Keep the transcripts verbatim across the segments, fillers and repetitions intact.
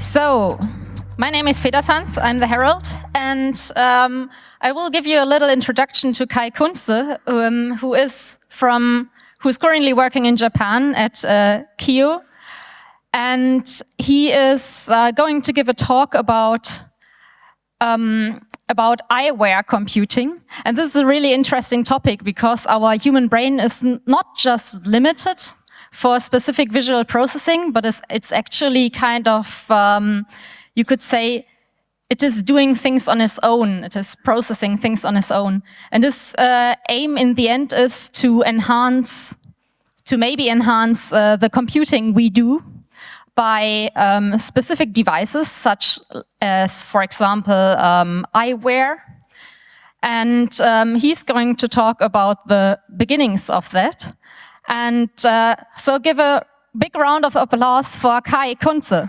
So, my name is Feder Tanz, I'm the Herald, and um, I will give you a little introduction to Kai Kunze, um, who is from, who's currently working in Japan at uh, Keio, and he is uh, going to give a talk about um, about eyewear computing. And this is a really interesting topic because our human brain is not just limited for specific visual processing, but it's, it's actually kind of, um, you could say, it is doing things on its own. It is processing things on its own. And this uh, aim in the end is to enhance, to maybe enhance uh, the computing we do by um, specific devices, such as, for example, um, eyewear. And um, he's going to talk about the beginnings of that. And uh, so give a big round of applause for Kai Kunze.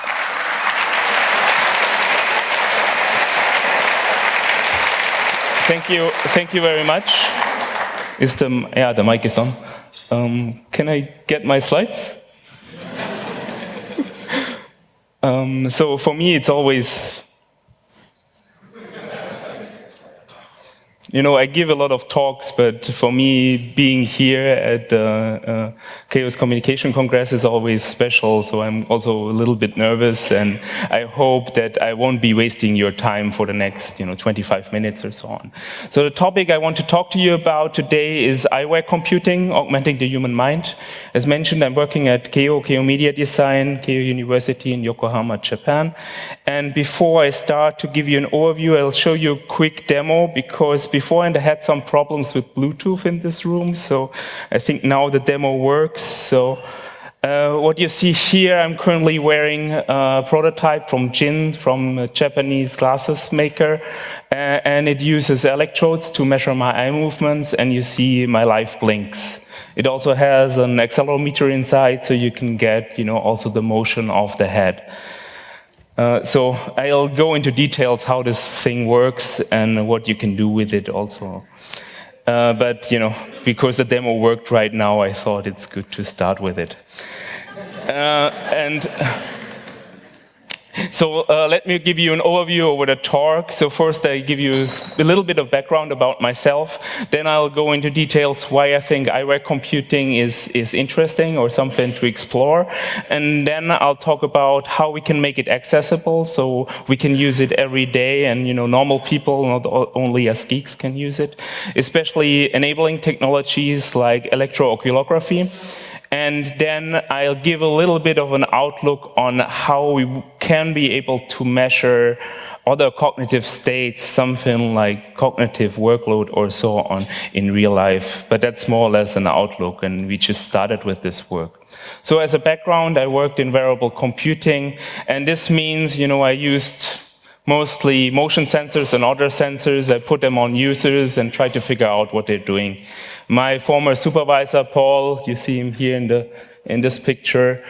Thank you, thank you very much. Is the, yeah, the mic is on. Um, can I get my slides? um, so for me, it's always, you know, I give a lot of talks, but for me, being here at the uh, uh, Chaos Communication Congress is always special, so I'm also a little bit nervous, and I hope that I won't be wasting your time for the next, you know, twenty-five minutes or so on. So the topic I want to talk to you about today is eyewear computing, augmenting the human mind. As mentioned, I'm working at Keio, Keio Media Design, Keio University in Yokohama, Japan. And before I start to give you an overview, I'll show you a quick demo, because beforehand I had some problems with Bluetooth in this room, so I think now the demo works. So uh, what you see here, I'm currently wearing a prototype from Jin, from a Japanese glasses maker, uh, and it uses electrodes to measure my eye movements, and you see my live blinks. It also has an accelerometer inside, so you can get, you know, also the motion of the head. Uh, so I'll go into details how this thing works and what you can do with it also. Uh, but, you know, because the demo worked right now, I thought it's good to start with it. Uh, and so uh, let me give you an overview over the talk. So first I give you a little bit of background about myself. Then I'll go into details why I think eyewear computing is, is interesting or something to explore. And then I'll talk about how we can make it accessible so we can use it every day, and, you know, normal people, not only us geeks, can use it. Especially enabling technologies like electrooculography. And then I'll give a little bit of an outlook on how we can be able to measure other cognitive states, something like cognitive workload or so on in real life. But that's more or less an outlook, and we just started with this work. So as a background, I worked in wearable computing, and this means, you know, I used mostly motion sensors and other sensors. I put them on users and try to figure out what they're doing. My former supervisor, Paul, you see him here in, the, in this picture,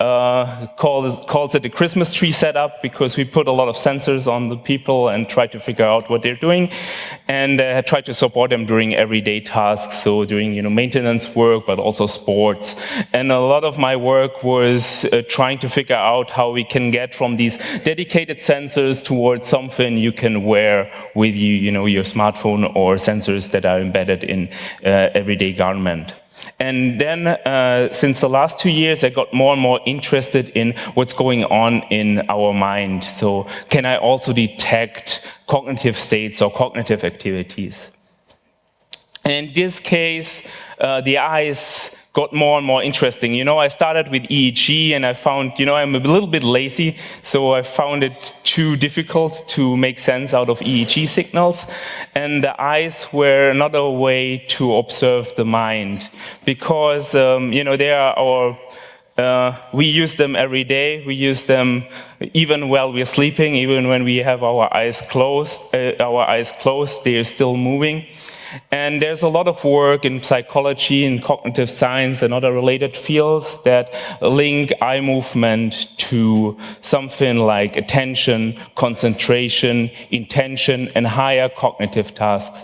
uh, calls, calls it a Christmas tree setup, because we put a lot of sensors on the people and try to figure out what they're doing, and uh, try to support them during everyday tasks, so during, you know, maintenance work, but also sports. And a lot of my work was uh, trying to figure out how we can get from these dedicated sensors towards something you can wear with you, you know, your smartphone, or sensors that are embedded in uh, everyday garment. And then, uh, since the last two years, I got more and more interested in what's going on in our mind. So, can I also detect cognitive states or cognitive activities? And in this case, uh, the eyes got more and more interesting. You know, I started with E E G, and I found, you know, I'm a little bit lazy, so I found it too difficult to make sense out of E E G signals. And the eyes were another way to observe the mind, because, um, you know, they are our Uh, we use them every day. We use them even while we're sleeping, even when we have our eyes closed. Uh, our eyes closed, they are still moving. And there's a lot of work in psychology and cognitive science and other related fields that link eye movement to something like attention, concentration, intention, and higher cognitive tasks.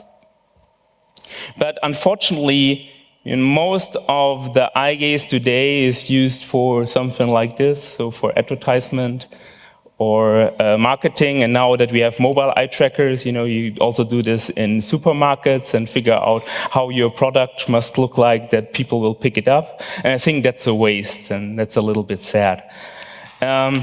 But unfortunately, in most of the eye gaze today is used for something like this, so for advertisement, or uh, marketing, and now that we have mobile eye trackers, you know, you also do this in supermarkets and figure out how your product must look like that people will pick it up. And I think that's a waste, and that's a little bit sad. Um,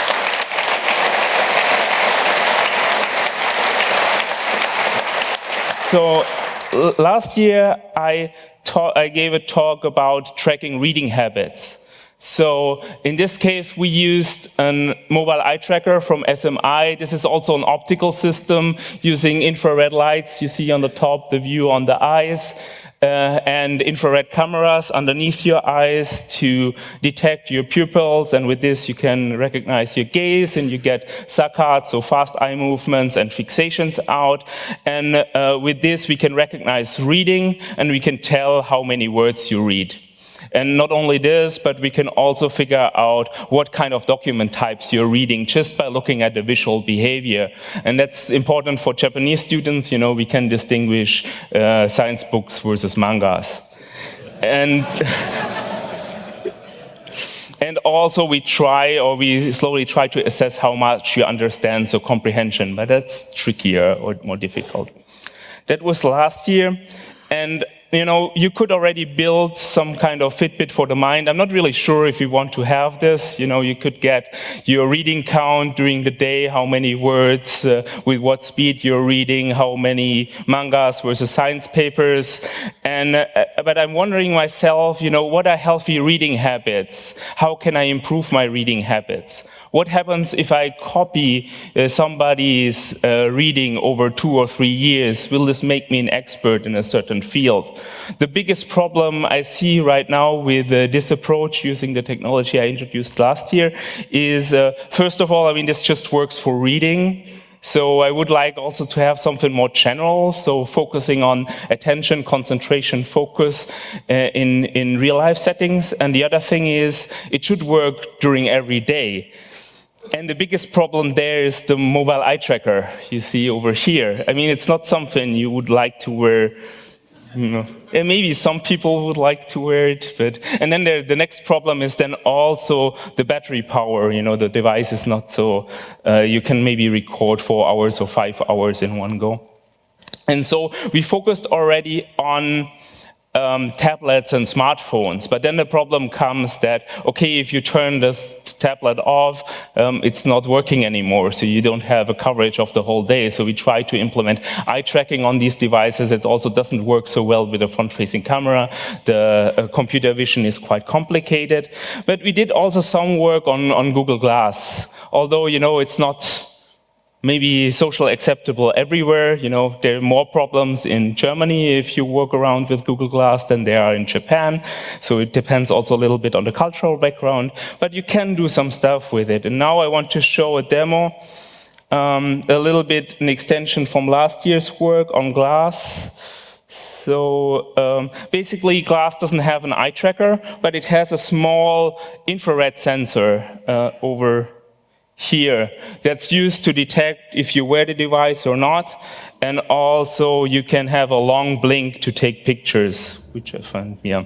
so last year I, I gave a talk about tracking reading habits. So in this case, we used a mobile eye tracker from S M I. This is also an optical system using infrared lights. You see on the top the view on the eyes, uh, and infrared cameras underneath your eyes to detect your pupils. And with this, you can recognize your gaze, and you get saccades, so fast eye movements and fixations out. And uh, with this, we can recognize reading, and we can tell how many words you read. And not only this, but we can also figure out what kind of document types you're reading just by looking at the visual behavior. And that's important for Japanese students. You know, we can distinguish uh, science books versus mangas. And, and also we try, or we slowly try to assess how much you understand, so comprehension, but that's trickier or more difficult. That was last year. And you know, you could already build some kind of Fitbit for the mind. I'm not really sure if you want to have this. You know, you could get your reading count during the day, how many words, uh, with what speed you're reading, how many mangas versus science papers. And, uh, but I'm wondering myself, you know, what are healthy reading habits? How can I improve my reading habits? What happens if I copy uh, somebody's uh, reading over two or three years? Will this make me an expert in a certain field? The biggest problem I see right now with uh, this approach using the technology I introduced last year is, uh, first of all, I mean, this just works for reading. So I would like also to have something more general, so focusing on attention, concentration, focus uh, in, in real life settings. And the other thing is, it should work during every day. And the biggest problem there is the mobile eye tracker you see over here. I mean, it's not something you would like to wear, you know. And maybe some people would like to wear it, but, and then there, the next problem is then also the battery power. You know, the device is not so, uh, you can maybe record four hours or five hours in one go. And so we focused already on Um, tablets and smartphones, but then the problem comes that, okay, if you turn this tablet off, um, it's not working anymore, so you don't have a coverage of the whole day. So we try to implement eye tracking on these devices. It also doesn't work so well with a front-facing camera. The uh, computer vision is quite complicated, but we did also some work on, on Google Glass, although, you know, it's not maybe socially acceptable everywhere. You know, there are more problems in Germany if you walk around with Google Glass than there are in Japan. So it depends also a little bit on the cultural background, but you can do some stuff with it. And now I want to show a demo, um, a little bit an extension from last year's work on Glass. So um, basically, Glass doesn't have an eye tracker, but it has a small infrared sensor uh, over here that's used to detect if you wear the device or not, and also you can have a long blink to take pictures, which I find, yeah.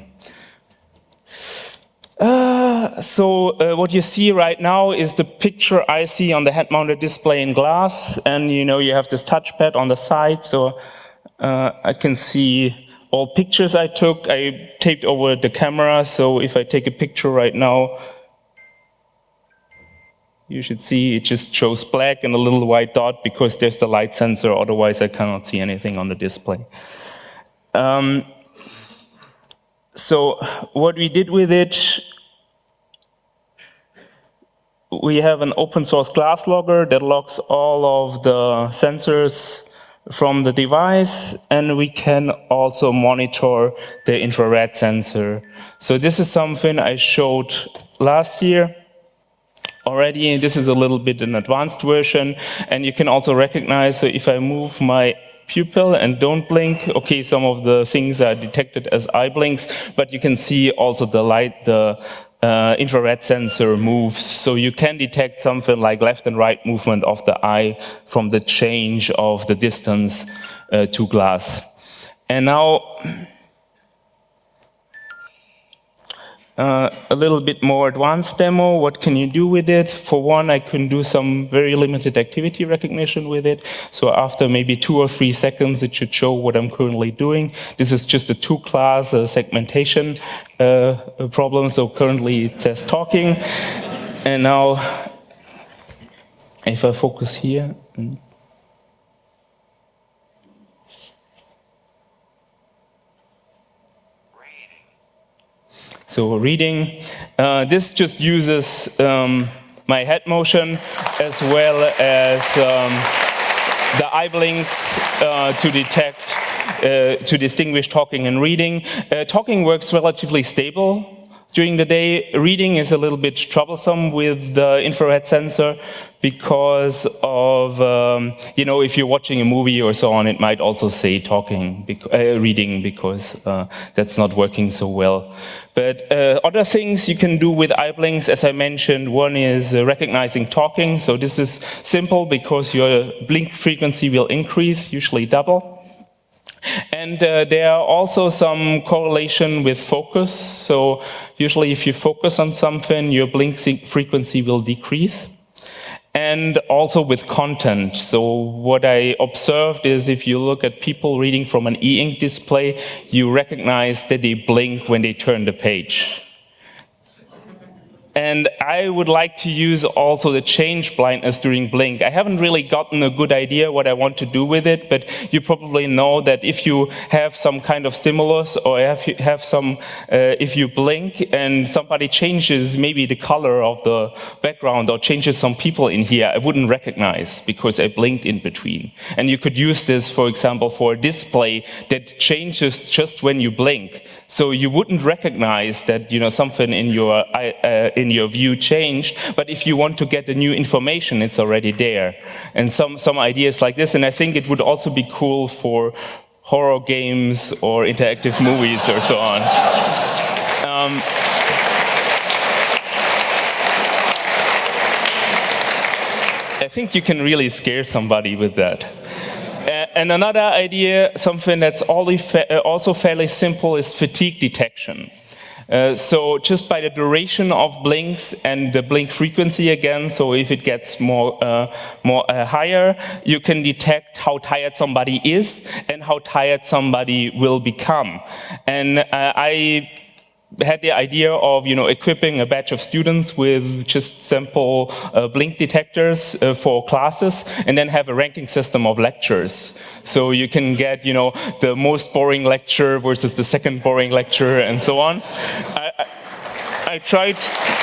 Uh, so uh, what you see right now is the picture I see on the head-mounted display in Glass, and you know you have this touchpad on the side, so uh, I can see all pictures I took. I taped over the camera, so if I take a picture right now, you should see it just shows black and a little white dot because there's the light sensor, otherwise I cannot see anything on the display. Um, so what we did with it, we have an open source Glass logger that logs all of the sensors from the device, and we can also monitor the infrared sensor. So this is something I showed last year already. This is a little bit an advanced version, and you can also recognize, so if I move my pupil and don't blink, okay, some of the things are detected as eye blinks, but you can see also the light, the uh, infrared sensor moves, so you can detect something like left and right movement of the eye from the change of the distance uh, to Glass. And now, Uh, a little bit more advanced demo, what can you do with it? For one, I can do some very limited activity recognition with it. So after maybe two or three seconds, it should show what I'm currently doing. This is just a two-class uh, segmentation uh, problem, so currently it says talking. And now, if I focus here, So reading, uh, this just uses um, my head motion as well as um, the eye blinks uh, to detect, uh, to distinguish talking and reading. Uh, talking works relatively stable during the day. Reading is a little bit troublesome with the infrared sensor because of, um, you know, if you're watching a movie or so on, it might also say talking, bec uh, reading, because uh, that's not working so well. But uh, other things you can do with eye blinks, as I mentioned, one is uh, recognizing talking. So this is simple because your blink frequency will increase, usually double. And uh, there are also some correlation with focus. So usually if you focus on something, your blink frequency will decrease. And also with content. So what I observed is if you look at people reading from an e-ink display, you recognize that they blink when they turn the page. And I would like to use also the change blindness during blink. I haven't really gotten a good idea what I want to do with it, but you probably know that if you have some kind of stimulus or have, you have some, uh, if you blink and somebody changes maybe the color of the background or changes some people in here, I wouldn't recognize because I blinked in between. And you could use this, for example, for a display that changes just when you blink. So you wouldn't recognize that, you know, something in your uh, in your view changed, but if you want to get the new information, it's already there. And some, some ideas like this, and I think it would also be cool for horror games or interactive movies or so on. Um, I think you can really scare somebody with that. Uh, and another idea, something that's also fairly simple, is fatigue detection. Uh, so just by the duration of blinks and the blink frequency again, so if it gets more, uh, more uh, higher, you can detect how tired somebody is and how tired somebody will become. And uh, I had the idea of, you know, equipping a batch of students with just simple uh, blink detectors uh, for classes, and then have a ranking system of lectures. So you can get, you know, the most boring lecture versus the second boring lecture, and so on. I, I, I tried.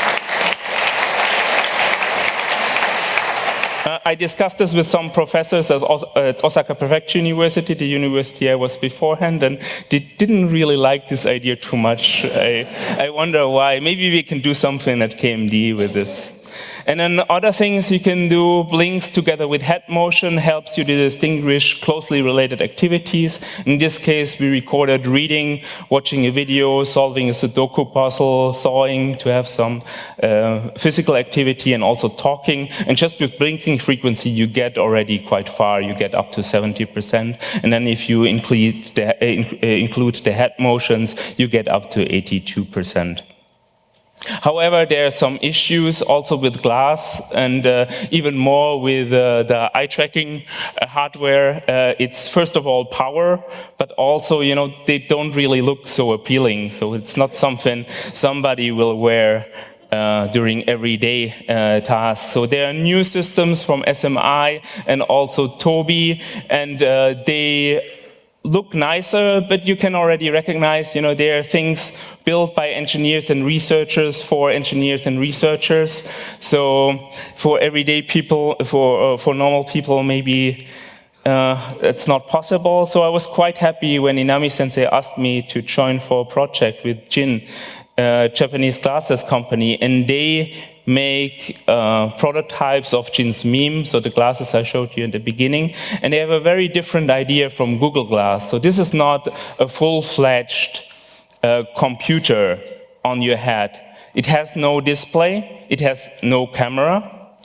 Uh, I discussed this with some professors at Osaka Prefecture University, the university I was beforehand, and they didn't really like this idea too much. I, I wonder why. Maybe we can do something at K M D with this. And then other things you can do, blinks together with head motion helps you to distinguish closely related activities. In this case, we recorded reading, watching a video, solving a Sudoku puzzle, sawing to have some uh, physical activity, and also talking. And just with blinking frequency, you get already quite far. You get up to seventy percent. And then if you include the, uh, include the head motions, you get up to eighty-two percent. However, there are some issues also with glass, and uh, even more with uh, the eye tracking uh, hardware. Uh, it's first of all power, but also, you know, they don't really look so appealing. So it's not something somebody will wear uh, during everyday uh, tasks. So there are new systems from S M I and also Tobii, and uh, they look nicer, but you can already recognize, you know, there are things built by engineers and researchers for engineers and researchers. So for everyday people, for uh, for normal people, maybe uh, it's not possible. So I was quite happy when Inami-sensei asked me to join for a project with Jin, a Japanese glasses company, and they make uh, prototypes of Jin's meme, so the glasses I showed you in the beginning, and they have a very different idea from Google Glass. So this is not a full-fledged uh, computer on your head. It has no display, it has no camera,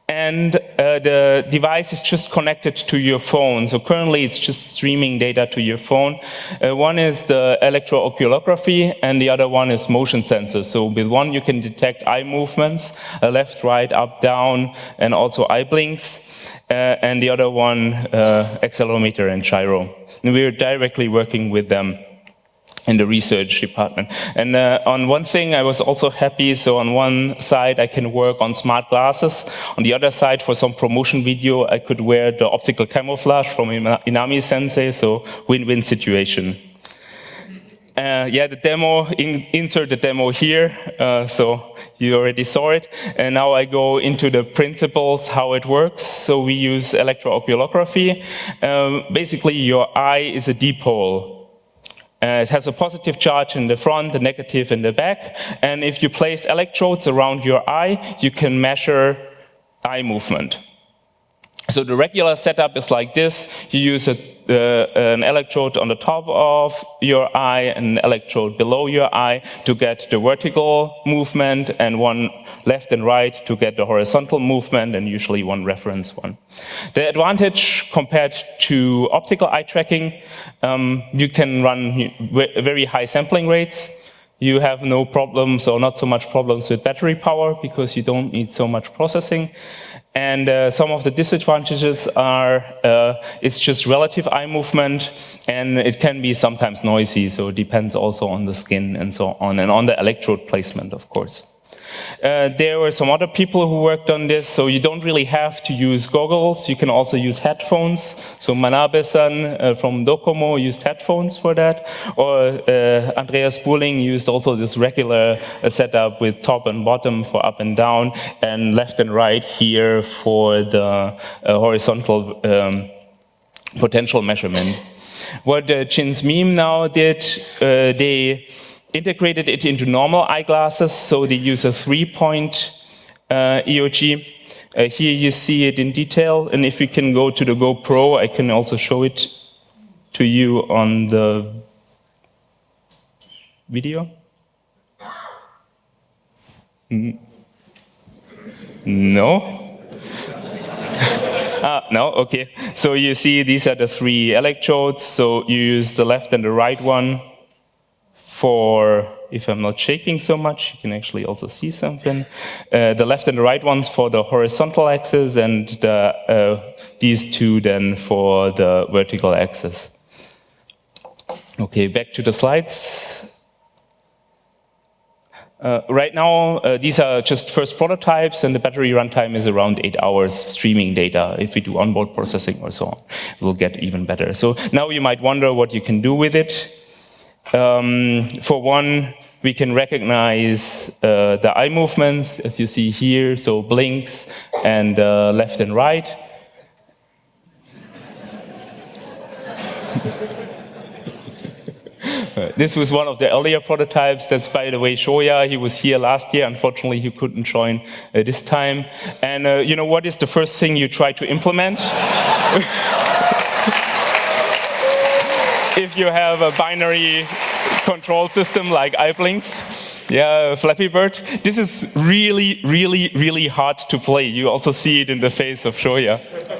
and uh, the device is just connected to your phone. So currently it's just streaming data to your phone. Uh, one is the electrooculography and the other one is motion sensors. So with one you can detect eye movements, uh, left, right, up, down, and also eye blinks. Uh, and the other one, uh, accelerometer and gyro. And we're directly working with them in the research department. And uh, on one thing I was also happy, so on one side I can work on smart glasses, on the other side for some promotion video I could wear the optical camouflage from Inami Sensei, so win-win situation. Uh, yeah, the demo, in, insert the demo here, uh, so you already saw it. And now I go into the principles, how it works. So we use electrooculography. Um, basically your eye is a dipole. Uh, it has a positive charge in the front, a negative in the back. And if you place electrodes around your eye, you can measure eye movement. So the regular setup is like this. You use a, uh, an electrode on the top of your eye and an electrode below your eye to get the vertical movement, and one left and right to get the horizontal movement, and usually one reference one. The advantage compared to optical eye tracking, um, you can run very high sampling rates. You have no problems or not so much problems with battery power because you don't need so much processing. And uh, some of the disadvantages are uh, it's just relative eye movement, and it can be sometimes noisy, so it depends also on the skin and so on, and on the electrode placement, of course. Uh, there were some other people who worked on this, so you don't really have to use goggles. You can also use headphones. So Manabe-san uh, from Docomo used headphones for that. Or uh, Andreas Burling used also this regular uh, setup with top and bottom for up and down, and left and right here for the uh, horizontal um, potential measurement. What uh, Chin's meme now did, uh, they integrated it into normal eyeglasses, so they use a three-point uh, E O G. Uh, here you see it in detail, and if we can go to the GoPro, I can also show it to you on the video. No? ah, no, okay. So you see these are the three electrodes, so you use the left and the right one. For, if I'm not shaking so much, you can actually also see something. Uh, the left and the right ones for the horizontal axis, and the, uh, these two then for the vertical axis. Okay, back to the slides. Uh, right now, uh, these are just first prototypes, and the battery runtime is around eight hours streaming data. If we do onboard processing or so on, it will get even better. So now you might wonder what you can do with it. Um, for one, we can recognize uh, the eye movements, as you see here, so blinks and uh, left and right. This was one of the earlier prototypes. That's, by the way, Shoya. He was here last year. Unfortunately, he couldn't join uh, this time. And uh, you know, what is the first thing you try to implement? If you have a binary control system like iBlinks, yeah, Flappy Bird, this is really, really, really hard to play. You also see it in the face of Shoya.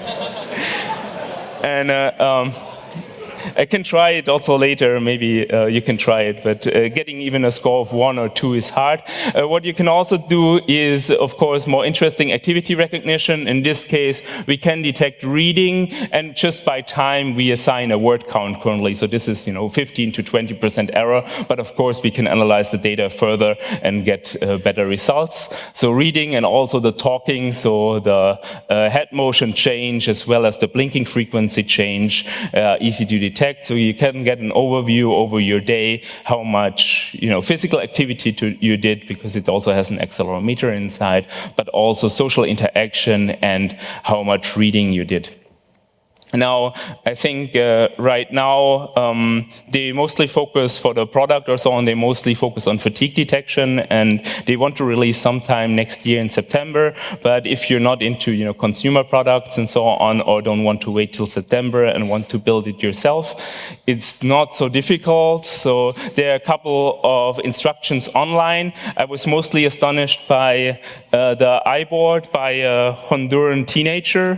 And uh, um, I can try it also later, maybe uh, you can try it, but uh, getting even a score of one or two is hard. Uh, what you can also do is, of course, more interesting activity recognition. In this case, we can detect reading, and just by time we assign a word count currently. So this is, you know, fifteen to twenty percent error, but of course we can analyze the data further and get uh, better results. So reading and also the talking, so the uh, head motion change as well as the blinking frequency change, uh, easy to detect. So you can get an overview over your day, how much, you know, physical activity to, you did, because it also has an accelerometer inside, but also social interaction and how much reading you did. Now, I think uh, right now, um, they mostly focus for the product or so on, they mostly focus on fatigue detection, and they want to release sometime next year in September. But if you're not into you know, consumer products and so on, or don't want to wait till September and want to build it yourself, it's not so difficult. So there are a couple of instructions online. I was mostly astonished by uh, the iBoard by a Honduran teenager.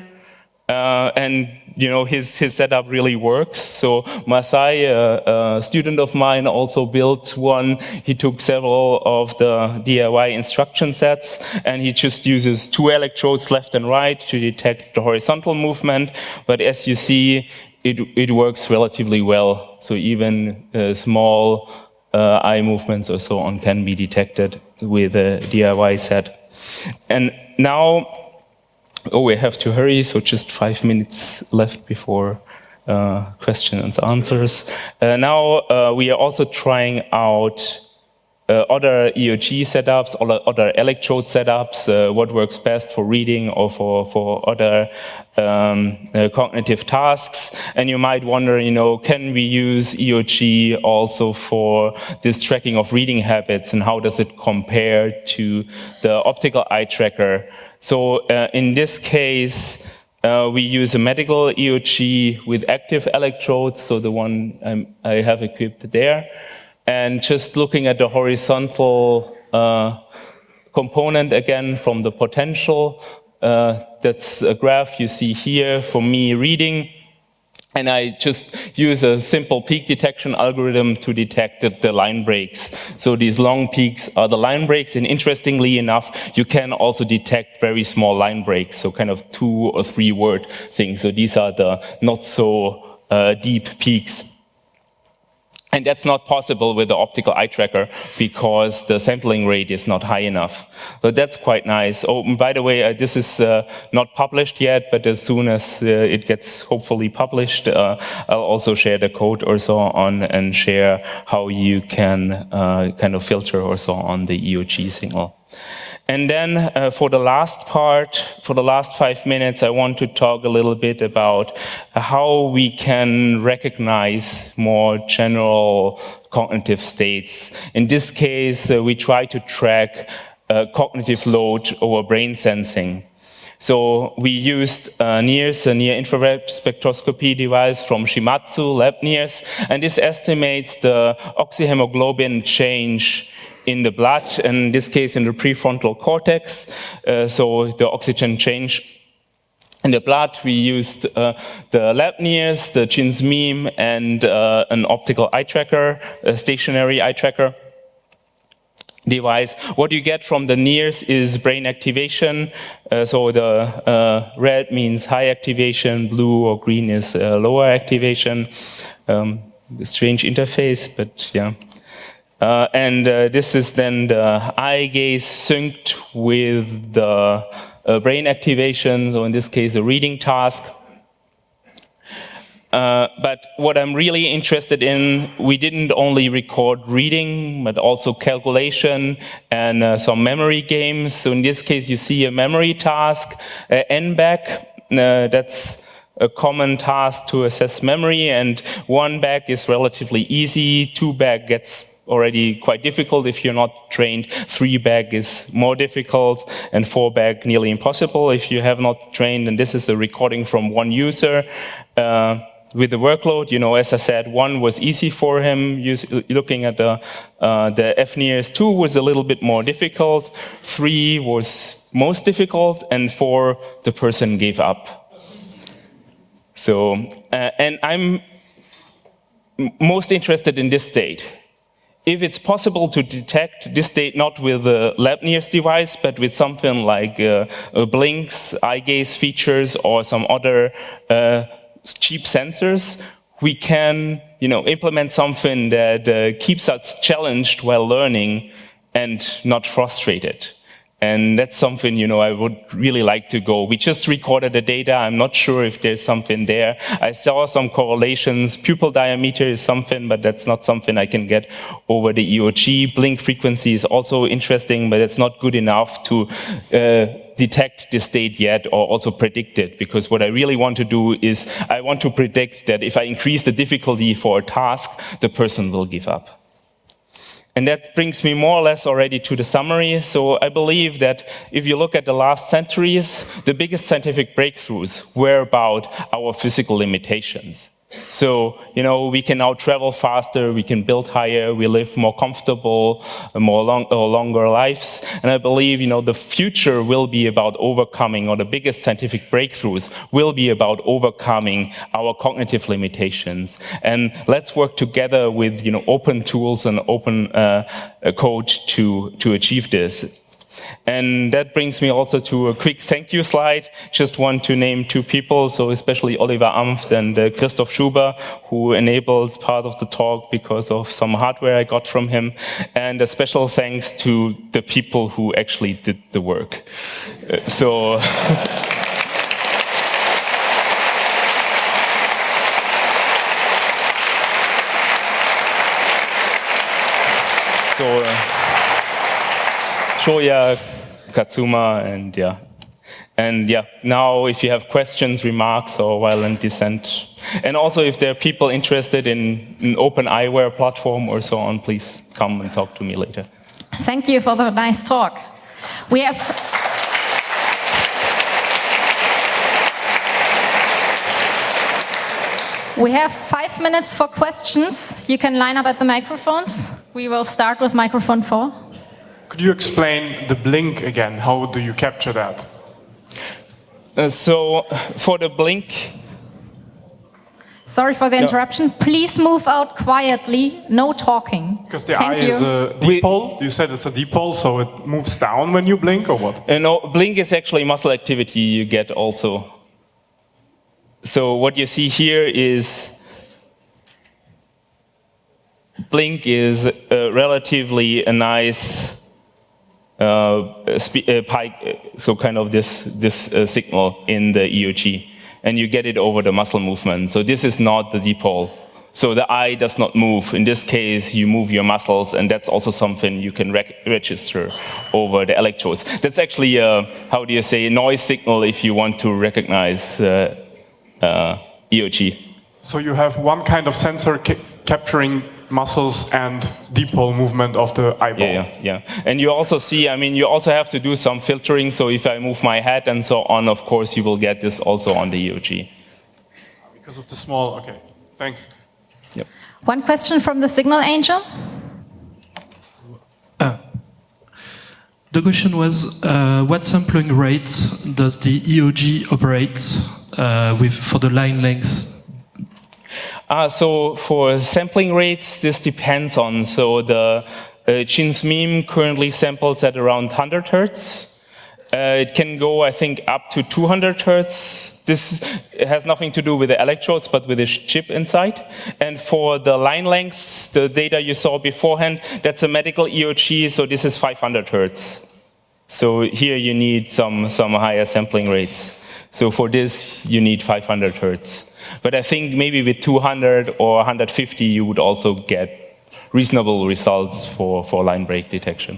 Uh, and you know his his setup really works. So Masai, a, a student of mine, also built one. He took several of the D I Y instruction sets, and he just uses two electrodes left and right to detect the horizontal movement. But as you see, it it works relatively well. So even uh, small uh, eye movements or so on can be detected with a D I Y set. And now. Oh, we have to hurry, so just five minutes left before uh, questions and answers. Uh, now uh, we are also trying out uh, other E O G setups, other, other electrode setups, uh, what works best for reading or for, for other um, uh, cognitive tasks. And you might wonder, you know, can we use E O G also for this tracking of reading habits, and how does it compare to the optical eye tracker? So uh, in this case, uh, we use a medical E O G with active electrodes, so the one um, I have equipped there. And just looking at the horizontal uh, component again from the potential, uh, that's a graph you see here for me reading. And I just use a simple peak detection algorithm to detect the, the line breaks. So these long peaks are the line breaks, and interestingly enough, you can also detect very small line breaks, so kind of two or three word things. So these are the not so uh, deep peaks. And that's not possible with the optical eye tracker because the sampling rate is not high enough. So that's quite nice. Oh, and by the way, uh, this is uh, not published yet, but as soon as uh, it gets hopefully published, uh, I'll also share the code or so on and share how you can uh, kind of filter or so on the E O G signal. And then uh, for the last part, for the last five minutes, I want to talk a little bit about how we can recognize more general cognitive states. In this case, uh, we try to track uh, cognitive load over brain sensing. So we used uh, NIRS, a near-infrared spectroscopy device from Shimadzu, Lab NIRS, and this estimates the oxyhemoglobin change in the blood, in this case in the prefrontal cortex, uh, so the oxygen change in the blood. We used uh, the Lab NIRS, the GINS-MEME, and uh, an optical eye tracker, a stationary eye tracker device. What you get from the NIRS is brain activation, uh, so the uh, red means high activation, blue or green is uh, lower activation. Um, strange interface, but yeah. Uh, and uh, this is then the eye gaze synced with the uh, brain activation, so in this case a reading task. Uh, but what I'm really interested in, we didn't only record reading, but also calculation and uh, some memory games. So in this case you see a memory task, uh, N B A C, uh, that's a common task to assess memory, and one B A C is relatively easy, two B A C gets already quite difficult if you're not trained, three B A C is more difficult, and four B A C nearly impossible if you have not trained. And this is a recording from one user uh, with the workload. You know, as I said, one was easy for him. Use, looking at the, uh, the F NIRS, two was a little bit more difficult, three was most difficult, and four, the person gave up. So, uh, and I'm most interested in this state. If it's possible to detect this state not with a Lab NIRS device, but with something like uh, uh, blinks, eye gaze features, or some other uh, cheap sensors, we can, you know, implement something that uh, keeps us challenged while learning and not frustrated. And that's something, you know, I would really like to go. We just recorded the data. I'm not sure if there's something there. I saw some correlations. Pupil diameter is something, but that's not something I can get over the E O G. Blink frequency is also interesting, but it's not good enough to uh, detect the state yet or also predict it, because what I really want to do is I want to predict that if I increase the difficulty for a task, the person will give up. And that brings me more or less already to the summary. So I believe that if you look at the last centuries, the biggest scientific breakthroughs were about our physical limitations. So, you know, we can now travel faster, we can build higher, we live more comfortable, more long, or longer lives. And I believe, you know, the future will be about overcoming, or the biggest scientific breakthroughs will be about overcoming our cognitive limitations. And let's work together with, you know, open tools and open uh, code to, to achieve this. And that brings me also to a quick thank you slide. Just want to name two people, so especially Oliver Amft and uh, Christoph Schuber, who enabled part of the talk because of some hardware I got from him. And a special thanks to the people who actually did the work. Uh, so. so. Uh, Shoya, Katsuma, and yeah. And yeah, now if you have questions, remarks, or violent dissent, and also if there are people interested in an open eyewear platform or so on, please come and talk to me later. Thank you for the nice talk. We have... We have five minutes for questions. You can line up at the microphones. We will start with microphone four. Could you explain the blink again? How do you capture that? Uh, so, for the blink... Sorry for the interruption. No. Please move out quietly, no talking. Because the Thank eye you. is a dipole. You said it's a dipole, so it moves down when you blink, or what? Uh, no, blink is actually muscle activity you get also. So what you see here is... Blink is uh, relatively a nice... Uh, uh, pike, so kind of this, this uh, signal in the E O G, and you get it over the muscle movement. So this is not the dipole. So the eye does not move. In this case, you move your muscles, and that's also something you can rec register over the electrodes. That's actually, a, how do you say, a noise signal if you want to recognize uh, uh, E O G. So you have one kind of sensor ca capturing muscles and dipole movement of the eyeball. Yeah, yeah, yeah. And you also see, I mean, you also have to do some filtering. So if I move my head and so on, of course, you will get this also on the E O G. Because of the small, okay. Thanks. Yep. One question from the Signal Angel. Uh, the question was, uh, what sampling rate does the E O G operate uh, with for the line length? Uh, so for sampling rates, this depends on, so the uh, Jeans meme currently samples at around one hundred hertz. Uh, it can go, I think, up to two hundred hertz. This has nothing to do with the electrodes, but with the chip inside. And for the line lengths, the data you saw beforehand, that's a medical E O G, so this is five hundred hertz. So here you need some, some higher sampling rates. So for this, you need five hundred hertz. But I think maybe with two hundred or one hundred fifty, you would also get reasonable results for, for line break detection.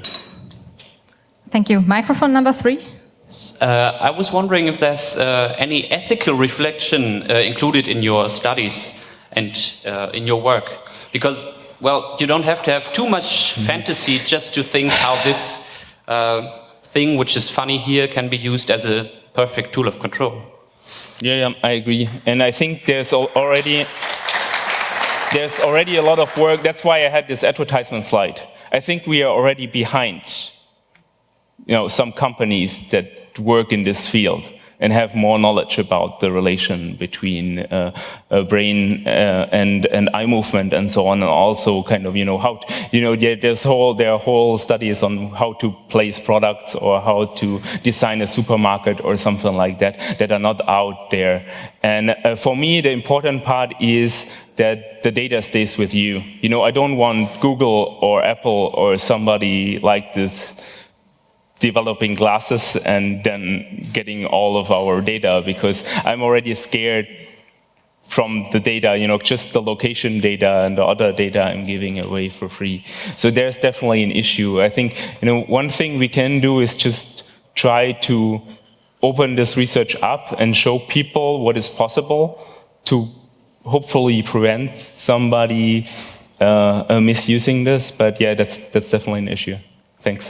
Thank you. Microphone number three. Uh, I was wondering if there's uh, any ethical reflection uh, included in your studies and uh, in your work. Because, well, you don't have to have too much mm-hmm. fantasy just to think how this uh, thing, which is funny here, can be used as a perfect tool of control. Yeah, yeah, I agree. And I think there's already, there's already a lot of work. That's why I had this advertisement slide. I think we are already behind, you know, some companies that work in this field and have more knowledge about the relation between uh, uh, brain uh, and and eye movement and so on, and also kind of, you know, how to, you know, there's whole there are whole studies on how to place products or how to design a supermarket or something like that that are not out there. And uh, for me, the important part is that the data stays with you. You know, I don't want Google or Apple or somebody like this developing glasses and then getting all of our data, because I'm already scared from the data, you know, just the location data and the other data I'm giving away for free. So there's definitely an issue. I think, you know, one thing we can do is just try to open this research up and show people what is possible to hopefully prevent somebody uh, uh, misusing this. But yeah, that's, that's definitely an issue. Thanks.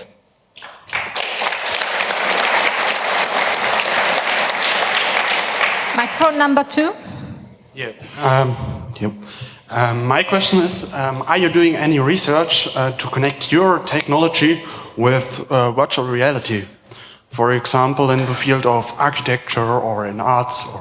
Microphone number two. Yeah. Um, yeah. Um, my question is, um, are you doing any research uh, to connect your technology with uh, virtual reality? For example, in the field of architecture or in arts? Or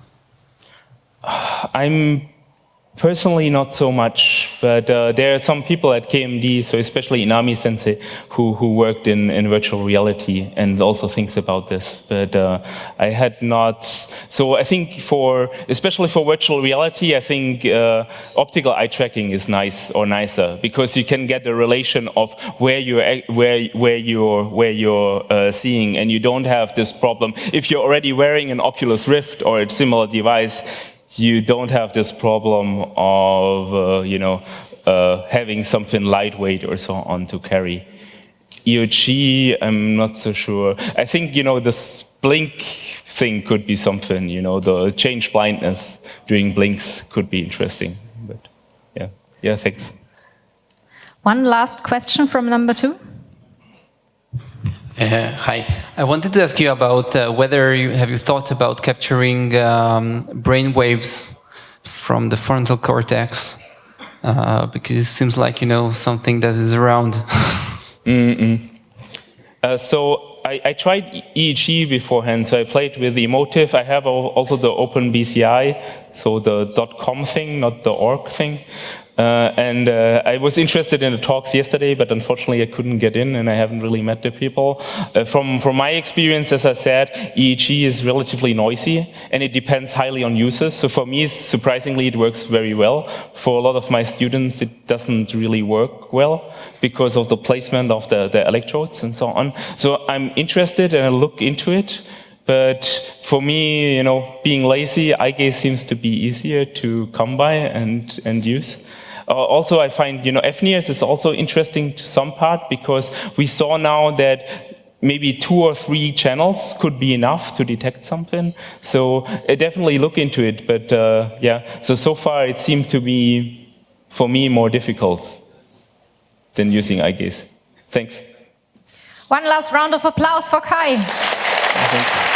I'm personally not so much, but uh, there are some people at K M D, so especially Inami Sensei, who, who worked in, in virtual reality and also thinks about this. But uh, I had not, so I think for, especially for virtual reality, I think uh, optical eye tracking is nice or nicer, because you can get a relation of where you're, where, where you're, where you're uh, seeing, and you don't have this problem. If you're already wearing an Oculus Rift or a similar device, you don't have this problem of, uh, you know, uh, having something lightweight or so on to carry. E O G, I'm not so sure. I think, you know, this blink thing could be something, you know, the change blindness during blinks could be interesting. But yeah, yeah, thanks. One last question from number two. Uh, hi, I wanted to ask you about uh, whether you have you thought about capturing um, brain waves from the frontal cortex, uh, because it seems like, you know, something that is around. Mm-mm. uh, so I, I tried E E G beforehand, so I played with Emotive. I have also the OpenBCI, so the .com thing, not the org thing. Uh, and uh, I was interested in the talks yesterday, but unfortunately I couldn't get in, and I haven't really met the people. Uh, from, from my experience, as I said, E E G is relatively noisy, and it depends highly on users. So for me, surprisingly, it works very well. For a lot of my students, it doesn't really work well because of the placement of the, the electrodes and so on. So I'm interested, and I look into it. But for me, you know, being lazy, eye gaze seems to be easier to come by and, and use. Uh, also, I find, you know, F N I R S is also interesting to some part, because we saw now that maybe two or three channels could be enough to detect something. So I definitely look into it. But uh, yeah, so so far it seemed to be, for me, more difficult than using eye gaze. Thanks. One last round of applause for Kai. Thanks.